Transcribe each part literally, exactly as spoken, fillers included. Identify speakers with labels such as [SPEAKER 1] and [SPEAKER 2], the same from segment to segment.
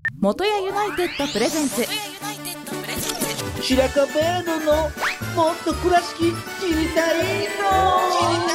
[SPEAKER 1] 元谷ユナイテッドプレゼンツ
[SPEAKER 2] 白壁ののもっと倉敷知りたいの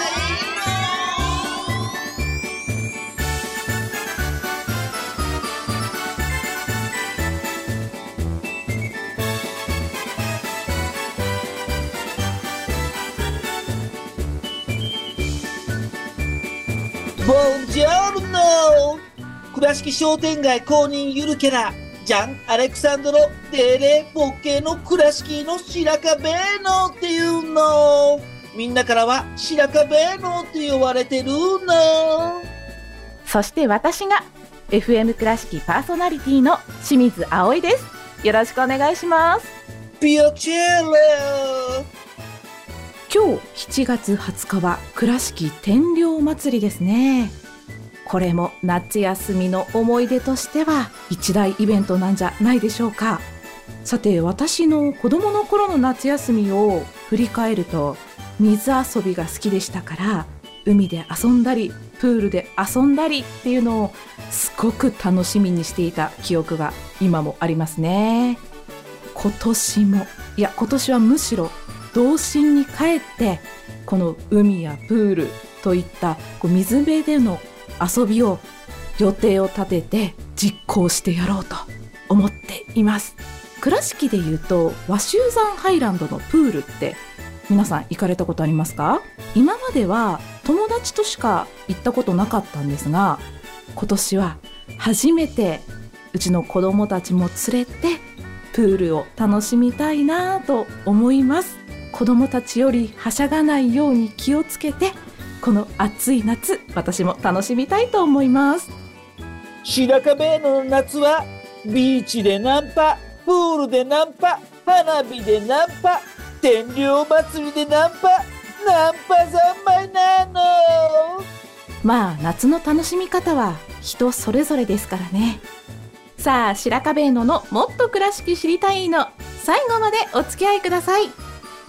[SPEAKER 2] ボンジョルノ倉敷商店街公認ゆるキャラジャン・アレクサンドロ・デレ・ボケの倉敷の白壁のっていうの。みんなからは白壁のって呼ばれてるの。
[SPEAKER 1] そして私が エフエム 倉敷パーソナリティの清水葵です。よろしくお願いします。
[SPEAKER 2] ピアチェレ。
[SPEAKER 1] 今日しちがつはつかは倉敷天領祭りですね。これも夏休みの思い出としては一大イベントなんじゃないでしょうか。さて、私の子供の頃の夏休みを振り返ると、水遊びが好きでしたから、海で遊んだりプールで遊んだりっていうのをすごく楽しみにしていた記憶が今もありますね。今年もいや今年はむしろ童心に帰って、この海やプールといったこう水辺での遊びを予定を立てて実行してやろうと思っています。倉敷でいうと和州山ハイランドのプールって皆さん行かれたことありますか？今までは友達としか行ったことなかったんですが、今年は初めてうちの子供たちも連れてプールを楽しみたいなと思います。子供たちよりはしゃがないように気をつけて、この暑い夏、私も楽しみたいと思います。
[SPEAKER 2] 白壁の夏はビーチでナンパ、プールでナンパ、花火でナンパ、天領祭りでナンパ、ナンパ三昧なの。
[SPEAKER 1] まあ夏の楽しみ方は人それぞれですからね。さあ、白壁ののもっと倉敷知りたいの、最後までお付き合いください。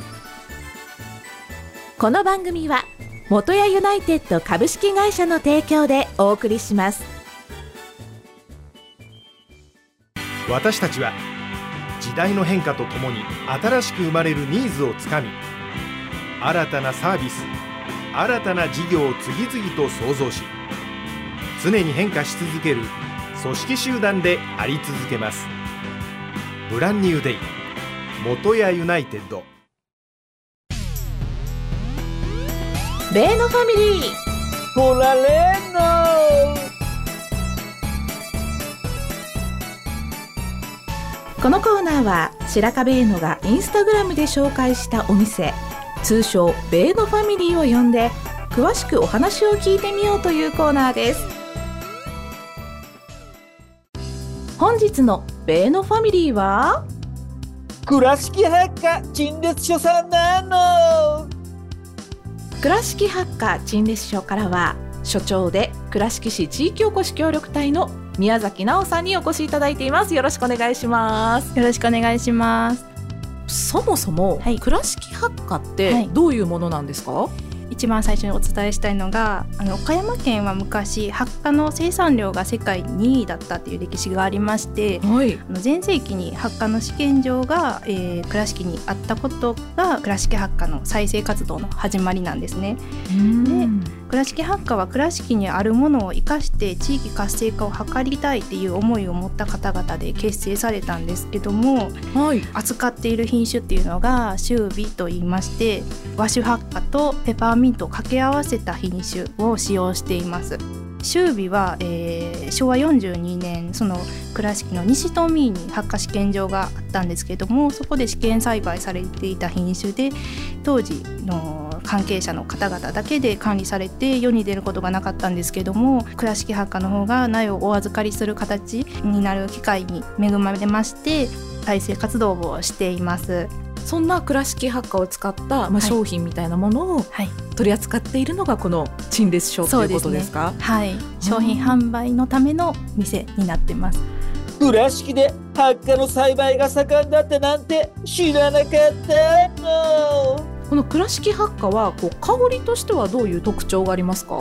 [SPEAKER 1] この番組は元谷ユナイテッド株式会社の提供でお送りします。
[SPEAKER 3] 私たちは時代の変化とともに新しく生まれるニーズをつかみ、新たなサービス、新たな事業を次々と創造し、常に変化し続ける組織集団であり続けます。ブランニューデイ元谷ユナイテッド。
[SPEAKER 1] ベイのファミリー
[SPEAKER 2] ほられんの。
[SPEAKER 1] このコーナーは白壁ベイノがインスタグラムで紹介したお店、通称ベイのファミリーを呼んで詳しくお話を聞いてみようというコーナーです。本日のベイのファミリーは
[SPEAKER 2] 倉敷八花陳列所さんなの。
[SPEAKER 1] 倉敷八花陳列所からは所長で倉敷市地域おこし協力隊の宮崎直さんにお越しいただいています。よろしくお願いします。
[SPEAKER 4] よろしくお願いします。
[SPEAKER 1] そもそも、はい、倉敷八花ってどういうものなんですか？はい、
[SPEAKER 4] 一番最初にお伝えしたいのが、あの岡山県は昔八花の生産量が世界にいだったという歴史がありまして、はい、あの前世紀に八花の試験場が、えー、倉敷にあったことが倉敷八花の再生活動の始まりなんですね。で、倉敷八花は倉敷にあるものを生かして地域活性化を図りたいという思いを持った方々で結成されたんですけども、はい、扱っている品種っていうのが秋美といいまして、和種八花とペパーミントを掛け合わせた品種を使用しています。秋美は、えー、しょうわよんじゅうにねん、その倉敷の西富に八花試験場があったんですけども、そこで試験栽培されていた品種で、当時の関係者の方々だけで管理されて世に出ることがなかったんですけども、倉敷八花の方が苗をお預かりする形になる機会に恵まれまして再生活動をしています。
[SPEAKER 1] そんな倉敷八花を使った、まあ、商品みたいなものを取り扱っているのがこの陳列所ということですか？
[SPEAKER 4] ね、はい、商品販売のための店になってます。
[SPEAKER 2] 倉敷で八花の栽培が盛んだったなんて知らなかったの。
[SPEAKER 1] この倉敷八花はこう香りとしてはどういう特徴がありますか？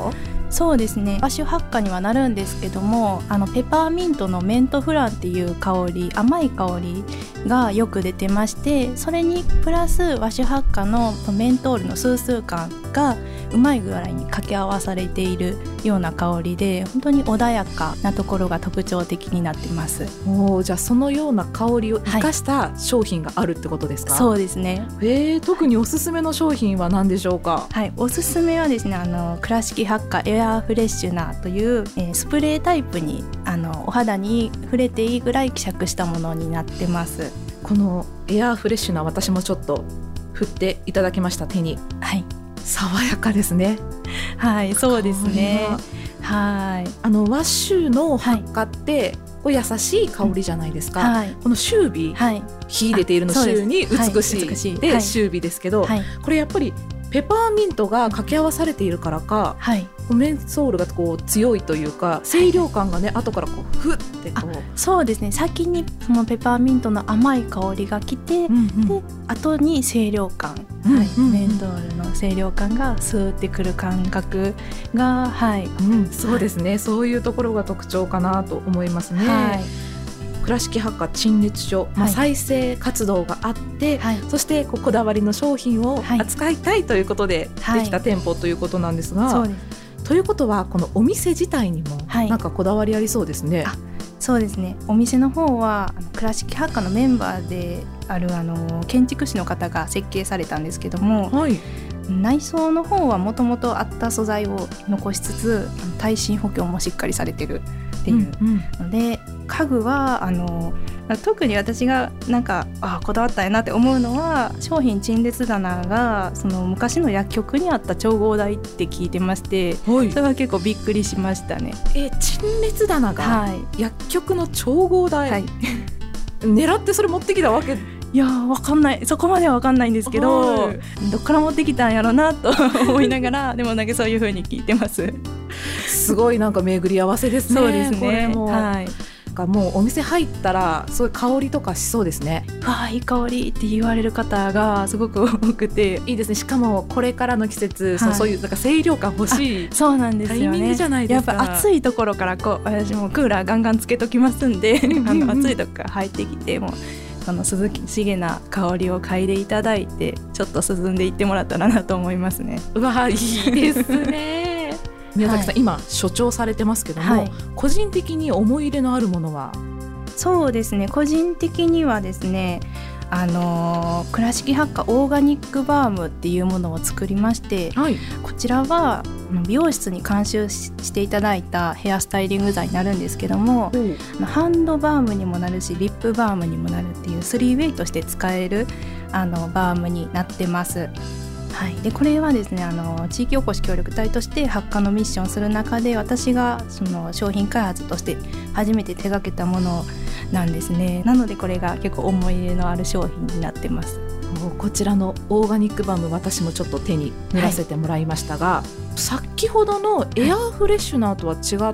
[SPEAKER 4] そうですね、和酒発火にはなるんですけども、あのペパーミントのメントフランっていう香り、甘い香りがよく出てまして、それにプラス和酒発火のメントールのスースー感がうまい具合に掛け合わされているような香りで、本当に穏やかなところが特徴的になってます。
[SPEAKER 1] おー、じゃあそのような香りを生かした商品があるってことですか？
[SPEAKER 4] はい、そうですね。
[SPEAKER 1] えー、特におすすめの商品は何でしょうか？
[SPEAKER 4] はい、おすすめはですね、あの倉敷発火エアーフレッシュナーという、えー、スプレータイプにあのお肌に触れていいぐらい希釈したものになってます。
[SPEAKER 1] このエアーフレッシュナー、私もちょっと振っていただきました、手に。
[SPEAKER 4] はい、
[SPEAKER 1] 爽やかですね。
[SPEAKER 4] はい、そうですね。はい、
[SPEAKER 1] あの和酒の発火って、はい、こう優しい香りじゃないですか、
[SPEAKER 4] はい、
[SPEAKER 1] この秋美、はい、秀でているの秋に美しい、はい、美しいで、はい、秋美ですけど、はい、これやっぱりペパーミントが掛け合わされているからか、はい、メンソールがこう強いというか、清涼感がね、後からこうふってこう。
[SPEAKER 4] そうですね、先にそのペパーミントの甘い香りが来て、うんうん、で後に清涼感、うんうんうん、はい、メントールの清涼感がスーってくる感覚が、はい、
[SPEAKER 1] うん、そうですね、はい、そういうところが特徴かなと思いますね。はい、倉敷発火陳列所、まあ、再生活動があって、はい、そしてこうこだわりの商品を扱いたいということでできた店舗ということなんですが、はい、そうです。ということはこのお店自体にもなんかこだわりありそうですね。
[SPEAKER 4] はい、あ、そうですね、お店の方はあの倉敷発火のメンバーであるあの建築士の方が設計されたんですけども、はい、内装の方はもともとあった素材を残しつつ、耐震補強もしっかりされてるっていうので、うんうん、家具はあの特に私がなんかあこだわったんやなって思うのは、商品陳列棚がその昔の薬局にあった調合台って聞いてまして、はい、それは結構びっくりしましたね。
[SPEAKER 1] え陳列棚が薬局の調合台、はい、狙ってそれ持ってきたわけ？
[SPEAKER 4] いやわかんない、そこまではわかんないんですけど、はい、どっから持ってきたんやろなと思いながらでもなんかそういう風に聞いてます。
[SPEAKER 1] すごいなんか巡り合わせですね。
[SPEAKER 4] そうですね、
[SPEAKER 1] これも、
[SPEAKER 4] はい、
[SPEAKER 1] もうお店入ったらそういう香りとかしそうですね。
[SPEAKER 4] わあいい香りって言われる方がすごく多くていいですね。
[SPEAKER 1] しかもこれからの季節、はい、そういうなんか清涼感欲しい
[SPEAKER 4] そうなんですよね、
[SPEAKER 1] タイミングじゃないですか。
[SPEAKER 4] やっぱ暑いところからこう私もクーラーガンガンつけときますんであの暑いとこから入ってきてもその涼しげな香りを嗅いでいただいてちょっと涼んでいってもらったらなと思いますね。
[SPEAKER 1] うわいいですね宮崎さん、はい、今所長されてますけども、はい、個人的に思い入れのあるものは？
[SPEAKER 4] そうですね、個人的にはですね、あのー、倉敷発火オーガニックバームっていうものを作りまして、はい、こちらは美容室に監修 し, していただいたヘアスタイリング剤になるんですけども、うん、ハンドバームにもなるしリップバームにもなるっていうスリーウェイとして使えるあのバームになってます。はい、でこれはですね、あの地域おこし協力隊として発火のミッションをする中で私がその商品開発として初めて手掛けたものなんですね。なのでこれが結構思い入れのある商品になってます。
[SPEAKER 1] こちらのオーガニックバーム、私もちょっと手に塗らせてもらいましたが、はい、先ほどのエアーフレッシュナーとは違って、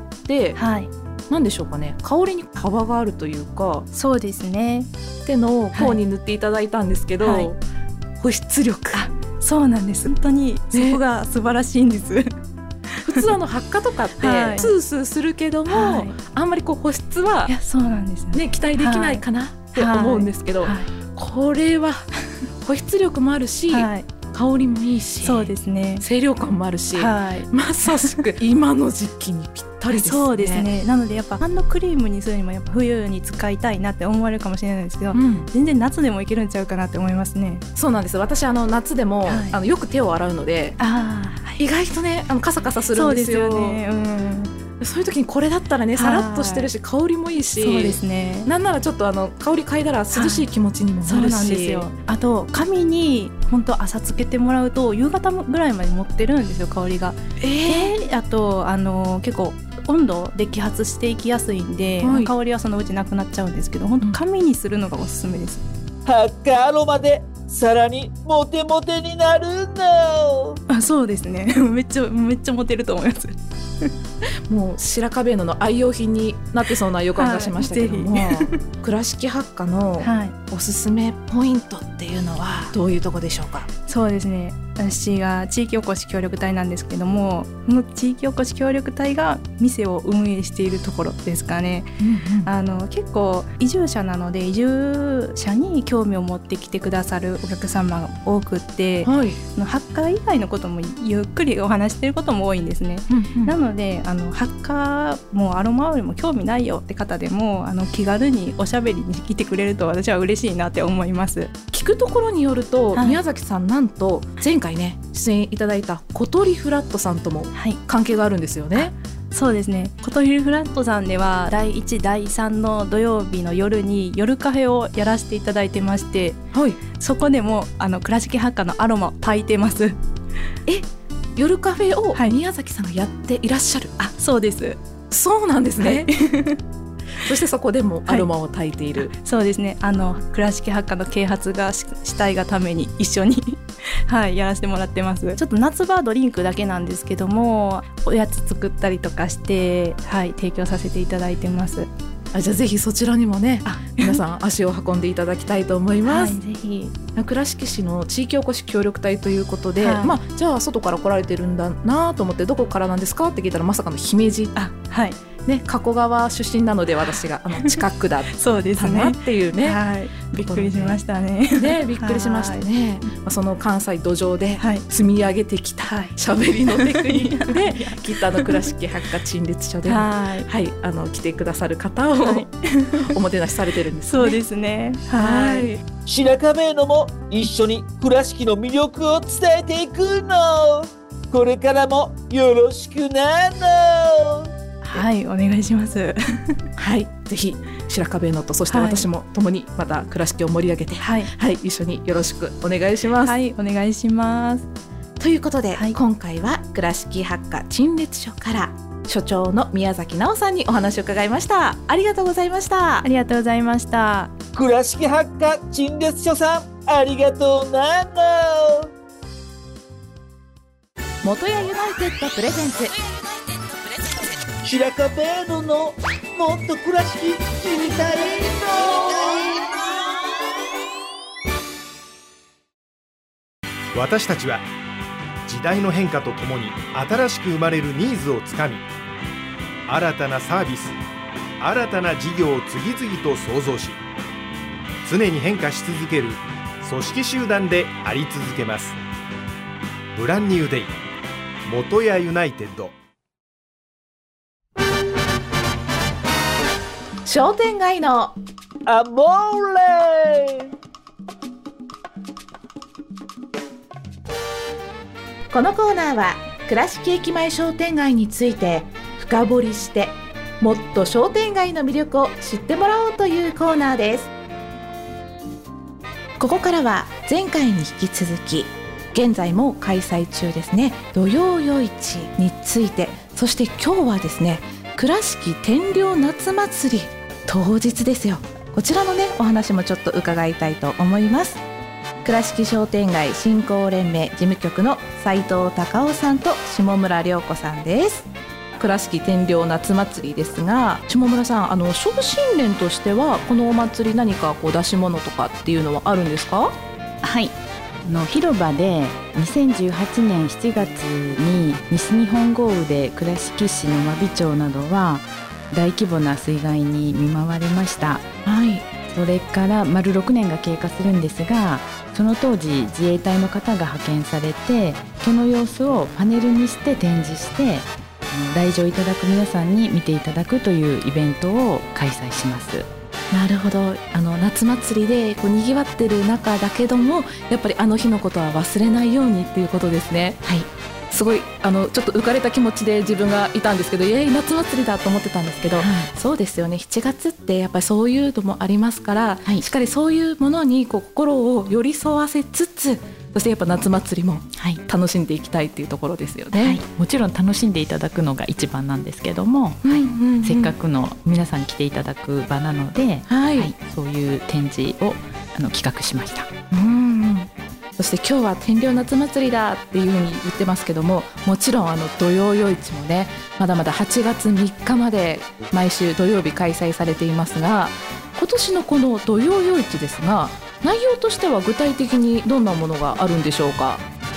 [SPEAKER 1] はい、何でしょうかね、香りに幅があるというか。
[SPEAKER 4] そうですね、
[SPEAKER 1] 手の甲に塗っていただいたんですけど、はい、保湿力。
[SPEAKER 4] あ、そうなんです、本当にそこが素晴らしいんです、ね、
[SPEAKER 1] 普通あの発火とかって、はい、スースーするけども、はい、あんまりこう保湿は、
[SPEAKER 4] いやそうなんですね、
[SPEAKER 1] ね、期待できないかなって思うんですけど、はいはい、これは保湿力もあるし、はい、香りもいいし、
[SPEAKER 4] そうですね、
[SPEAKER 1] 清涼感もあるし、はい、まさしく今の時期にぴったりですね。
[SPEAKER 4] そうですね、なのでやっぱハンドクリームにするにもやっぱ冬に使いたいなって思われるかもしれないんですけど、うん、全然夏でもいけるんちゃうかなって思いますね。
[SPEAKER 1] そうなんです。私あの夏でも、はい、あのよく手を洗うので、あ、意外とね、あのカサカサするんですよ。そうですよね、うん、そういう時にこれだったらね、さらっとしてるし香りもいいし、そうですね、なんならちょっとあの香り嗅いだら涼しい気持ちにもなるし、そうなんですよ。
[SPEAKER 4] あと髪に本当朝つけてもらうと夕方ぐらいまで持ってるんですよ、香りが。えー、あとあの結構温度で揮発していきやすいんで、はい、香りはそのうちなくなっちゃうんですけど、本当髪にするのがおすすめです。
[SPEAKER 2] 発火アロマでさらにモテモテになるんだ。
[SPEAKER 4] あ、そうですねめっちゃめっちゃモテると思います
[SPEAKER 1] もう白壁布の愛用品になってそうな予感がしましたけども、はい、倉敷発火のおすすめポイントっていうのはどういうとこでしょうか？
[SPEAKER 4] そうですね、 私が地域おこし協力隊なんですけども、この地域おこし協力隊が店を運営しているところですかね、うんうん、あの結構移住者なので移住者に興味を持ってきてくださるお客様が多くって、はい、ハッカー以外のこともゆっくりお話していることも多いんですね、うんうん、なのであのハッカーもアロマオイルも興味ないよって方でもあの気軽におしゃべりに来てくれると私は嬉しいなって思います。
[SPEAKER 1] 聞くところによると、はい、宮崎さんなんと前回ね出演いただいた小鳥フラットさんとも関係があるんですよね、はい、
[SPEAKER 4] そうですね。小鳥フラットさんではだいいちだいさんの土曜日の夜に夜カフェをやらせていただいてまして、はい、そこでもあの倉敷ハッカーのアロマを焚いてます。
[SPEAKER 1] え、夜カフェを宮崎さんがやっていらっしゃる、
[SPEAKER 4] はい、あ、そうです。
[SPEAKER 1] そうなんですね、はいそしてそこでもアロマを焚いている、
[SPEAKER 4] はい、そうですね。あの倉敷ハッカーの啓発がしたいがために一緒にはい、やらせてもらってます。ちょっと夏場ドリンクだけなんですけどもおやつ作ったりとかして、はい、提供させていただいてます。
[SPEAKER 1] あ、じゃあぜひそちらにもね皆さん足を運んでいただきたいと思います、はい、
[SPEAKER 4] ぜひ。
[SPEAKER 1] 倉敷市の地域おこし協力隊ということで、はい、まあ、じゃあ外から来られてるんだなと思ってどこからなんですかって聞いたらまさかの姫路、
[SPEAKER 4] あ、はい
[SPEAKER 1] ね、加古川出身なので私があの近くだ
[SPEAKER 4] そうですね
[SPEAKER 1] っていうね、
[SPEAKER 4] はい、びっくりしましたね。
[SPEAKER 1] ね、びっくりしましたね。まあ、その関西土壌で積み上げてきた喋りのテクニックで、はい、きっとあの倉敷ハッカー陳列所でも、はいはい、あの来てくださる方を、はい、おもてなしされてるんですね。
[SPEAKER 4] そうですね、はい、
[SPEAKER 2] 白壁のも一緒に倉敷の魅力を伝えていくの。これからもよろしくなの。
[SPEAKER 4] はい、お願いします
[SPEAKER 1] はい、ぜひ白壁のとそして私も共にまた倉敷を盛り上げて、はいはい、一緒によろしくお願いします。
[SPEAKER 4] はい、お願いします。
[SPEAKER 1] ということで、はい、今回は倉敷ハッカー陳列所から所長の宮崎直さんにお話を伺いました。ありがとうございました。
[SPEAKER 4] ありがとうございました。
[SPEAKER 2] 倉敷ハッカー陳列所さん、ありがとうなの。
[SPEAKER 1] 元谷ユナイテッドプレゼンツ
[SPEAKER 2] 白壁ののもっと倉敷知りたい
[SPEAKER 3] の。私たちは時代の変化とともに新しく生まれるニーズをつかみ、新たなサービス、新たな事業を次々と創造し、常に変化し続ける組織集団であり続けます。ブランニューデイ元谷ユナイテッド。
[SPEAKER 1] 商店街の
[SPEAKER 2] アモーレ。
[SPEAKER 1] このコーナーは倉敷駅前商店街について深掘りしてもっと商店街の魅力を知ってもらおうというコーナーです。ここからは前回に引き続き現在も開催中ですね土曜夜市について、そして今日はですね倉敷天領夏祭り当日ですよ。こちらのねお話もちょっと伺いたいと思います。倉敷商店街振興連盟事務局の斉藤隆夫さんと下村良子さんです。倉敷天領夏祭りですが、下村さん、あの昇進連としてはこのお祭り何かこう出し物とかっていうのはあるんですか？
[SPEAKER 5] はい、あの広場でにせんじゅうはちねんしちがつに西日本豪雨で倉敷市の真備町などは大規模な水害に見舞われました、はい、それから丸ろくねんが経過するんですが、その当時自衛隊の方が派遣されてその様子をパネルにして展示して来場いただく皆さんに見ていただくというイベントを開催します。
[SPEAKER 1] なるほど。あの夏祭りでこう賑わってる中だけどもやっぱりあの日のことは忘れないようにっていうことですね。はい、すごいあのちょっと浮かれた気持ちで自分がいたんですけど、えー、夏祭りだと思ってたんですけど、はい、そうですよね。しちがつってやっぱりそういうのもありますから、はい、しっかりそういうものにこう心を寄り添わせつつ、そしてやっぱ夏祭りも楽しんでいきたいっていうところですよね、はい、
[SPEAKER 5] もちろん楽しんでいただくのが一番なんですけども、はい、うんうんうん、せっかくの皆さん来ていただく場なので、はいはい、そういう展示をあの企画しました。うん、
[SPEAKER 1] そして今日は天領夏祭りだっていうふうに言ってますけども、もちろんあの土曜夜市もねまだまだはちがつみっかまで毎週土曜日開催されていますが、今年のこの土曜夜市ですが内容としては具体的にどんなものがあるんでしょうか？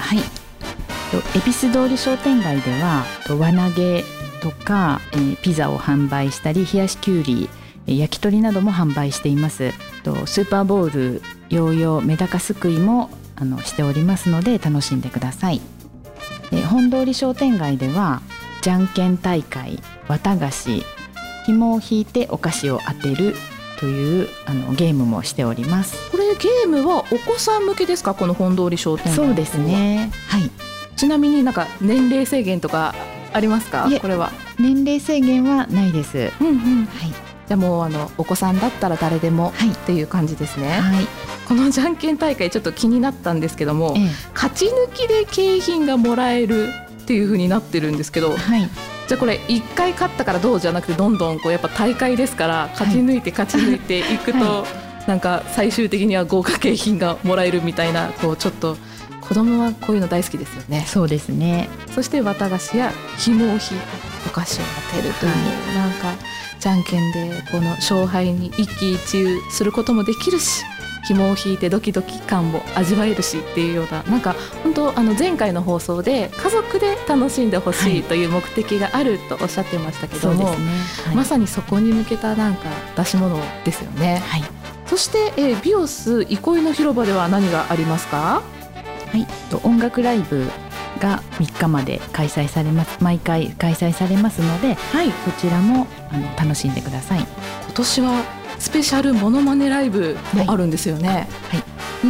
[SPEAKER 5] はい、恵比寿通り商店街では輪投げとか、えー、ピザを販売したり、冷やしきゅうり、焼き鳥なども販売しています。スーパーボール、ヨーヨー、メダカすくいもあのしておりますので楽しんでください。え本通り商店街ではじゃんけん大会、綿菓子、紐を引いてお菓子を当てるというあのゲームもしております。
[SPEAKER 1] これゲームはお子さん向けですか？この本通り商店街。
[SPEAKER 5] そうですね、はい。
[SPEAKER 1] ちなみになんか年齢制限とかありますか？これは
[SPEAKER 5] 年齢制限はないです。
[SPEAKER 1] うんうん、はい。じゃあもうあのお子さんだったら誰でも、はい、っていう感じですね。はい。このじゃんけん大会ちょっと気になったんですけども、ええ、勝ち抜きで景品がもらえるっていう風になってるんですけど、はい、じゃあこれいっかい勝ったからどうじゃなくて、どんどんこうやっぱ大会ですから勝ち抜いて勝ち抜いていくと、はい、なんか最終的には豪華景品がもらえるみたいな、こうちょっと子供はこういうの大好きですよね。
[SPEAKER 5] そうですね。
[SPEAKER 1] そして綿菓子や紐を引いてお菓子を当てるという、はい、なんかじゃんけんでこの勝敗に一喜一憂することもできるし、紐を引いてドキドキ感も味わえるしっていうような、なんか本当あの前回の放送で家族で楽しんでほしいという目的があるとおっしゃってましたけども、はい、そうですね、はい、まさにそこに向けたなんか出し物ですよね。はい。そして、えー、ビオス憩いの広場では何がありますか？
[SPEAKER 5] はい、音楽ライブがみっかまで開催されます。毎回開催されますので、はい、そちらもあの楽しんでください。
[SPEAKER 1] 今年はスペシャルモノマネライブもあるんですよね。はい、はい、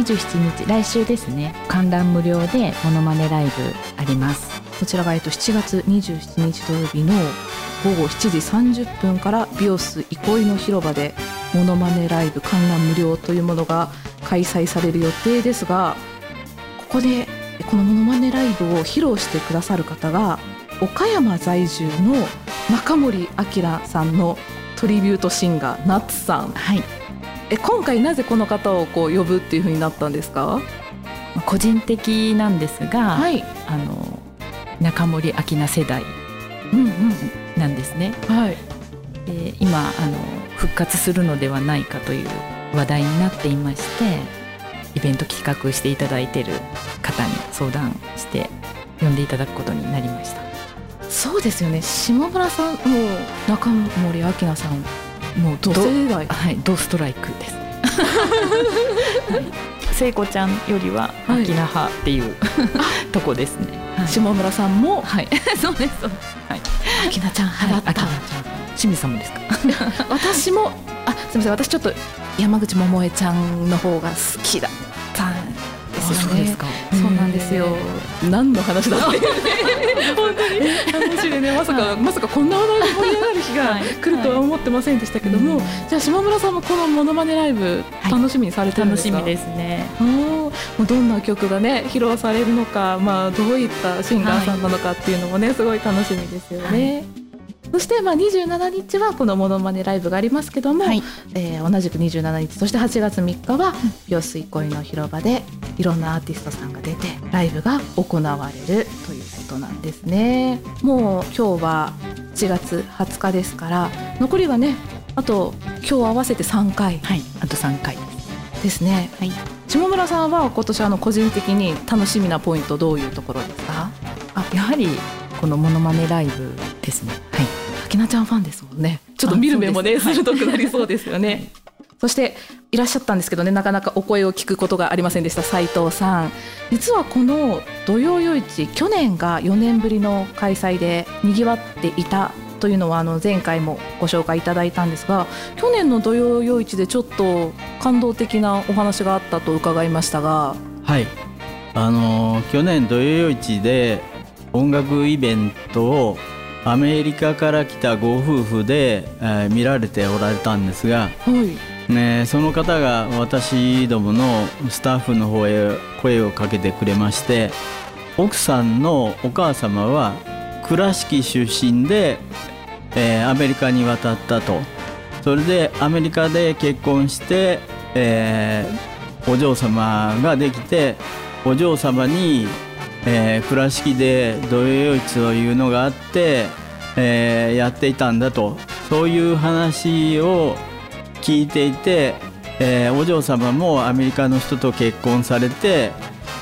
[SPEAKER 5] にじゅうしちにち、来週ですね、観覧無料でモノマネライブあります。
[SPEAKER 1] こちらが、えっと、しちがつにじゅうしちにち土曜日のごごしちじさんじゅっぷんからビオス憩いの広場でモノマネライブ観覧無料というものが開催される予定ですが、ここでこのモノマネライブを披露してくださる方が岡山在住の中森明さんのトリビュートシンガーナッツさん、はい、え今回なぜこの方をこう呼ぶっていう風になったんですか？
[SPEAKER 5] 個人的なんですが、はい、あの中森明菜世代なんですね。うんうん、はい、で今あの復活するのではないかという話題になっていまして、イベント企画していただいている方に相談して呼んでいただくことになりました。
[SPEAKER 1] そうですよね。下村さん、もう中森明菜さん、もう同世代、
[SPEAKER 5] はい、同ストライクです。はい、聖子ちゃんよりは明菜派っていう、はい、とこですね。
[SPEAKER 1] はい、下村さんも、
[SPEAKER 5] はい、そうですそうです。はい、
[SPEAKER 1] 明菜ちゃん派だった。はい、
[SPEAKER 5] 清水さんもですか？
[SPEAKER 1] 私も、あ、すみません、私ちょっと山口百恵ちゃんの方が好きだったんですよね。
[SPEAKER 5] そうですか。
[SPEAKER 1] そうなんですよ。何の話だって本当に楽しいでね、まさか、はい、まさかこんな話題で盛り上がる日が来るとは思ってませんでしたけども、はいはい、じゃあ下村さんもこのモノマネライブ楽しみにされてるんですか？
[SPEAKER 5] はい、楽しみですね。
[SPEAKER 1] もうどんな曲がね披露されるのか、まあ、どういったシンガーさんなのかっていうのもね、すごい楽しみですよね。はい、そしてまあにじゅうしちにちはこのモノマネライブがありますけども、はい、えー、同じくにじゅうしちにち、そしてはちがつみっかはビオス憩いの広場でいろんなアーティストさんが出てライブが行われるということなんですね。もう今日はしちがつはつかですから、残りがね、あと今日合わせてさんかい、
[SPEAKER 5] はい、あとさんかい
[SPEAKER 1] ですね。はい、下村さんは今年あの個人的に楽しみなポイント、どういうところですか？
[SPEAKER 5] あ、やはりこのモノマネライブですね。はい、
[SPEAKER 1] 明菜ちゃんファンですもんね。ちょっと見る目もね鋭くなりそうですよね。はい、そしていらっしゃったんですけどね、なかなかお声を聞くことがありませんでした斉藤さん。実はこの土曜夜市、去年がよねんぶりの開催でにぎわっていたというのはあの前回もご紹介いただいたんですが、去年の土曜夜市でちょっと感動的なお話があったと伺いましたが。
[SPEAKER 6] はい、あの去年土曜夜市で音楽イベントをアメリカから来たご夫婦で、えー、見られておられたんですが、はいね、その方が私どものスタッフの方へ声をかけてくれまして、奥さんのお母様は倉敷出身で、えー、アメリカに渡ったと。それでアメリカで結婚して、えー、お嬢様ができて、お嬢様にえー、倉敷で土曜夜市というのがあって、えー、やっていたんだと、そういう話を聞いていて、えー、お嬢様もアメリカの人と結婚されて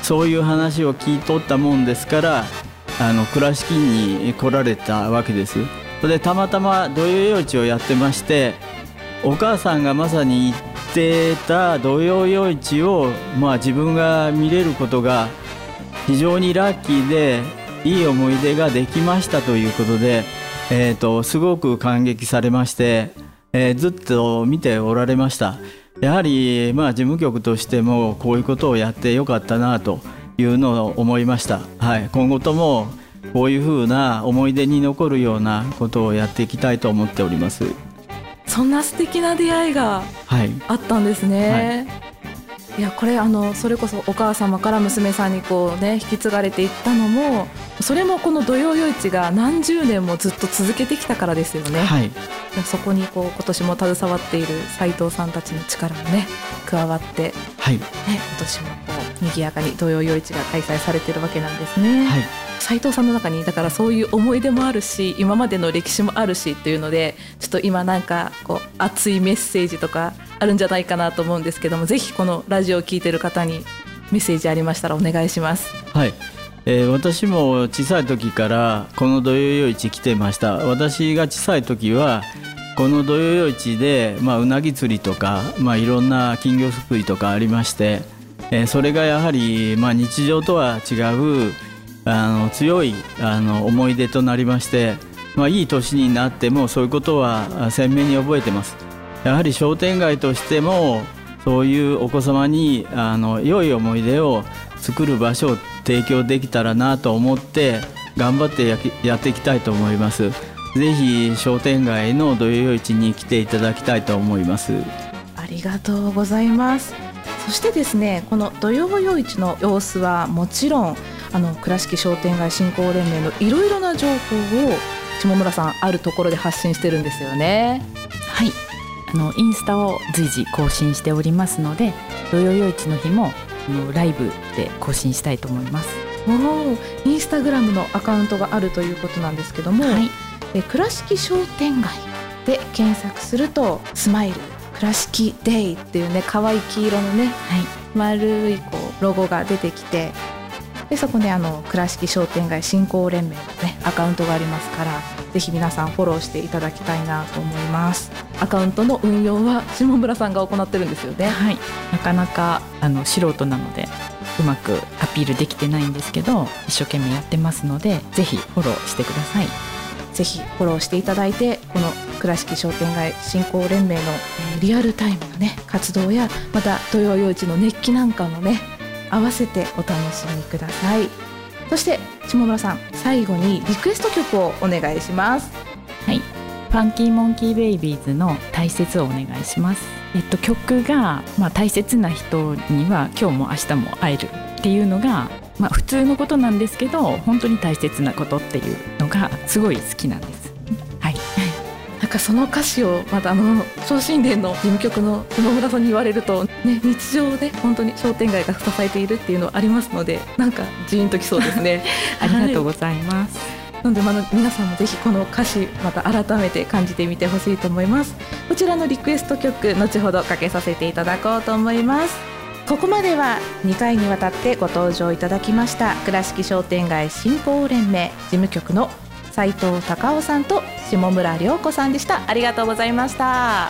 [SPEAKER 6] そういう話を聞いとったもんですからあの倉敷に来られたわけです。それでたまたま土曜夜市をやってまして、お母さんがまさに行ってた土曜夜市を、まあ、自分が見れることが非常にラッキーでいい思い出ができましたということで、えーと、すごく感激されまして、えー、ずっと見ておられました。やはり、まあ、事務局としてもこういうことをやってよかったなというのを思いました、はい、今後ともこういうふうな思い出に残るようなことをやっていきたいと思っております。
[SPEAKER 1] そんな素敵な出会いがあったんですね、はいはいいやこれあのそれこそお母様から娘さんにこう、ね、引き継がれていったのも、それもこの土曜夜市が何十年もずっと続けてきたからですよね、はい、そこにこう今年も携わっている斉藤さんたちの力もね加わって、はいね、今年もこう賑やかに土曜夜市が開催されているわけなんですね、はい、斉藤さんの中にだからそういう思い出もあるし今までの歴史もあるしっていうので、ちょっと今なんかこう熱いメッセージとかあるんじゃないかなと思うんですけども、ぜひこのラジオを聞いている方にメッセージありましたらお願いします。
[SPEAKER 6] はい、えー、私も小さい時からこの土曜夜市来てました。私が小さい時はこの土曜夜市で、まあ、うなぎ釣りとか、まあ、いろんな金魚すくいとかありまして、えー、それがやはり、まあ、日常とは違うあの強いあの思い出となりまして、まあ、いい年になってもそういうことは鮮明に覚えてます。やはり商店街としてもそういうお子様にあの良い思い出を作る場所を提供できたらなと思って頑張ってや, やっていきたいと思います。ぜひ商店街の土曜夜市に来ていただきたいと思います。
[SPEAKER 1] ありがとうございます。そしてですね、この土曜夜市の様子はもちろんあの倉敷商店街振興連盟のいろいろな情報を下村さんあるところで発信してるんですよね。
[SPEAKER 5] はい、あのインスタを随時更新しておりますので、土曜夜市の日もあのライブで更新したいと思います。
[SPEAKER 1] おインスタグラムのアカウントがあるということなんですけども、はい、で倉敷商店街で検索するとスマイル倉敷デイっていうね可愛い黄色のね、はい、丸いこうロゴが出てきて、でそこねあの倉敷商店街振興連盟のねアカウントがありますから、ぜひ皆さんフォローしていただきたいなと思います。アカウントの運用は下村さんが行ってるんですよね。
[SPEAKER 5] はい、なかなかあの素人なのでうまくアピールできてないんですけど、一生懸命やってますのでぜひフォローしてください。
[SPEAKER 1] ぜひフォローしていただいて、この倉敷商店街振興連盟の、えー、リアルタイムのね活動やまた土曜夜市の熱気なんかもね合わせてお楽しみください。そして下村さん、最後にリクエスト曲をお願いします。
[SPEAKER 5] はい、ファンキーモンキーベイビーズの大切をお願いします。えっと曲が、まあ、大切な人には今日も明日も会えるっていうのが、まあ、普通のことなんですけど本当に大切なことっていうのがすごい好きなんです。はい、
[SPEAKER 1] なんかその歌詞をまたあの昇進殿の事務局の下村さんに言われると、ね、日常で本当に商店街が支えているっていうのありますので、なんかジーンときそうですね
[SPEAKER 5] ありがとうございます、
[SPEAKER 1] はい、なので、まあ、皆さんもぜひこの歌詞また改めて感じてみてほしいと思います。こちらのリクエスト曲後ほどかけさせていただこうと思います。ここまではにかいにわたってご登場いただきました倉敷商店街振興連盟事務局の斉藤隆夫さんと下村良子さんでした。ありがとうございました。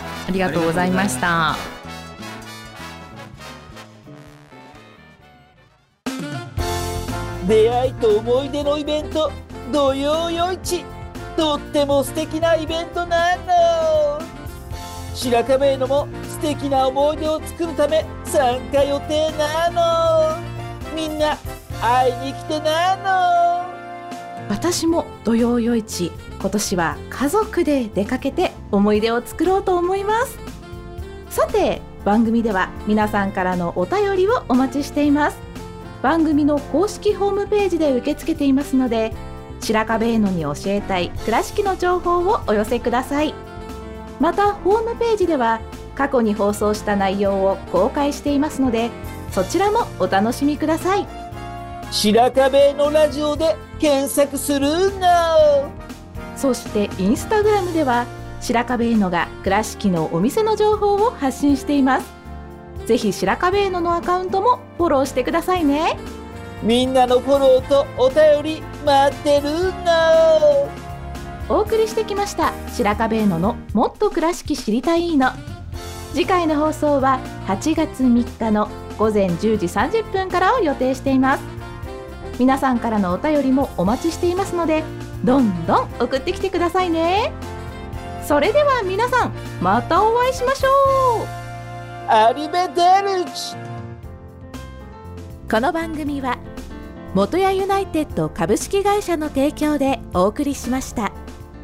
[SPEAKER 5] ありがとうございました。
[SPEAKER 2] 出会いと思い出のイベント土曜夜市、とっても素敵なイベントなの。白壁のも素敵な思い出を作るため参加予定なの。みんな会いに来てなの。
[SPEAKER 1] 私も土曜夜市、今年は家族で出かけて思い出を作ろうと思います。さて番組では皆さんからのお便りをお待ちしています。番組の公式ホームページで受け付けていますので、白壁絵のに教えたい倉敷の情報をお寄せください。またホームページでは過去に放送した内容を公開していますので、そちらもお楽しみください。
[SPEAKER 2] 白壁のラジオで検索するの。
[SPEAKER 1] そしてインスタグラムでは白壁絵のが倉敷のお店の情報を発信しています。ぜひ白壁絵ののアカウントもフォローしてくださいね。
[SPEAKER 2] みんなのフォローとお便り待ってるの。
[SPEAKER 1] お送りしてきました白壁ののもっと倉敷知りたいの。次回の放送ははちがつみっかのごぜんじゅうじさんじゅっぷんからを予定しています。皆さんからのお便りもお待ちしていますので、どんどん送ってきてくださいね。それでは皆さん、またお会いしましょう。
[SPEAKER 2] アリベデルチ。
[SPEAKER 1] この番組は元谷ユナイテッド株式会社の提供でお送りしました。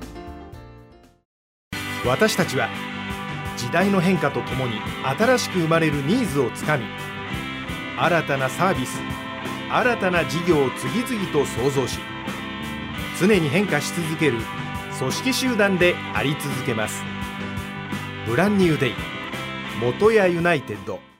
[SPEAKER 3] 私たちは時代の変化とともに新しく生まれるニーズをつかみ、新たなサービス、新たな事業を次々と創造し、常に変化し続ける組織集団であり続けます。ブランニューデイ元谷ユナイテッド。